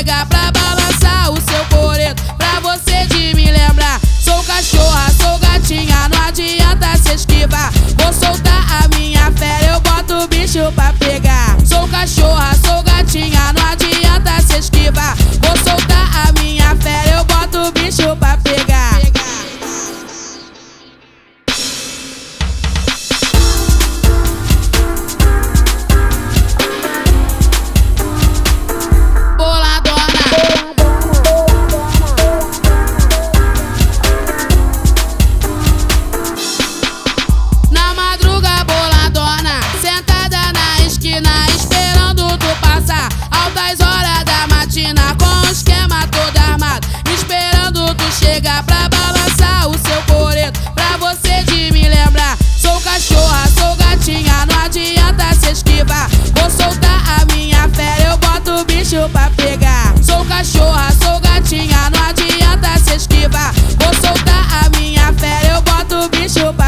chegar pra balançar o seu coreto, pra você de me lembrar. Sou cachorra, sou gatinha, não adianta se esquivar. Vou soltar a minha fera, eu boto o bicho pra pegar. Sou cachorra, sou gatinha, não adianta se esquivar. Vou soltar a minha fera, eu boto o bicho pra pegar. Na madruga boladona, sentada na esquina, esperando tu passar. Altas horas da matina, com o esquema todo armado, esperando tu chegar pra balançar o seu coreto, pra você de me lembrar. Sou cachorra, sou gatinha, não adianta se esquivar. Vou soltar a minha fera, eu boto o bicho pra pegar. Sou cachorra, sou gatinha, não adianta se esquivar. Vou soltar a minha fera, eu boto o bicho pra